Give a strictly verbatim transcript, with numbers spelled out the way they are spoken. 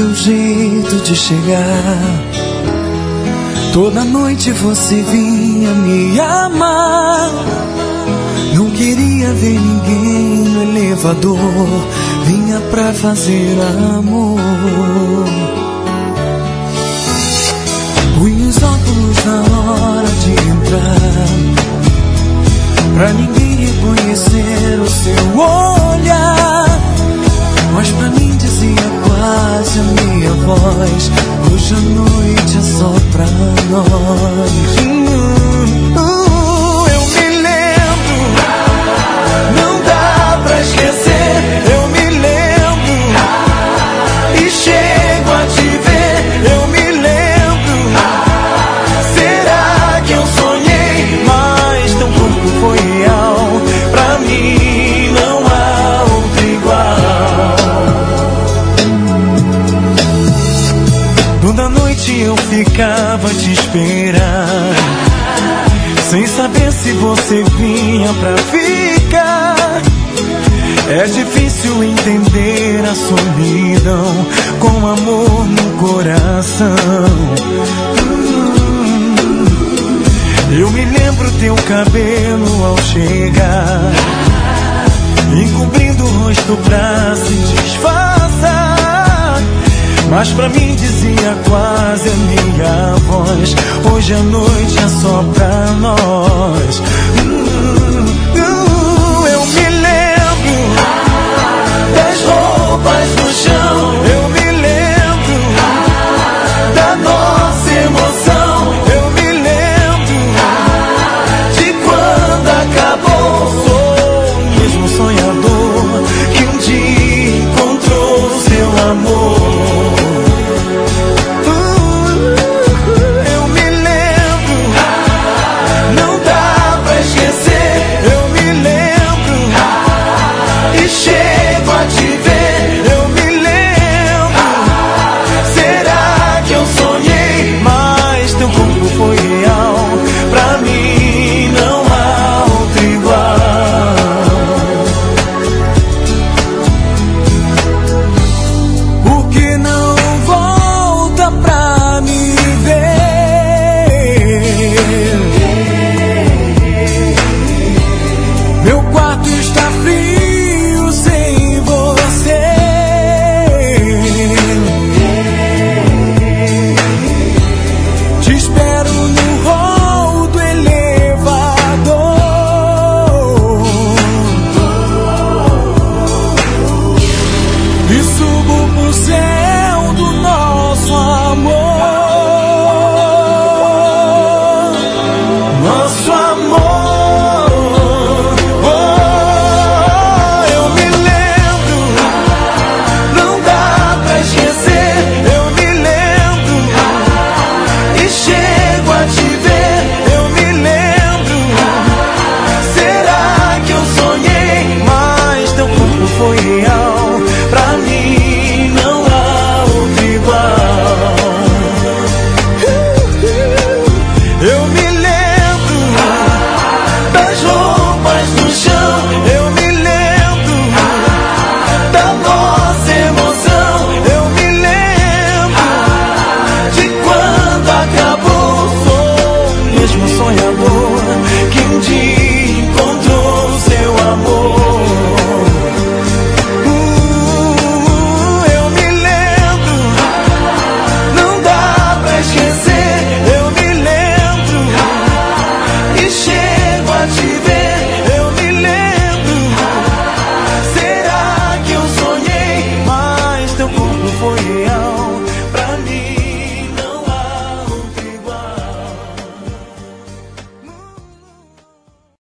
seu jeito de chegar. Toda noite você vinha me amar. Não queria ver ninguém no elevador, vinha pra fazer amor. Punha os óculos na hora de entrar, pra ninguém reconhecer o seu olhar. Mas pra mim dizia quase a minha voz: hoje a noite é só pra nós. Hum, uh, eu me lembro, não dá pra esquecer. Eu me lembro e chego a te ver. Eu me lembro, será que eu sonhei? Mas tão pouco foi real. Pra mim não há outro igual. Toda noite eu ficava a te esperar, sem saber se você vinha pra ficar. É difícil entender a solidão com amor no coração. Eu me lembro teu cabelo ao chegar, encobrindo o rosto pra se disfarçar. Mas pra mim dizia quase a minha voz: hoje a noite é só pra nós.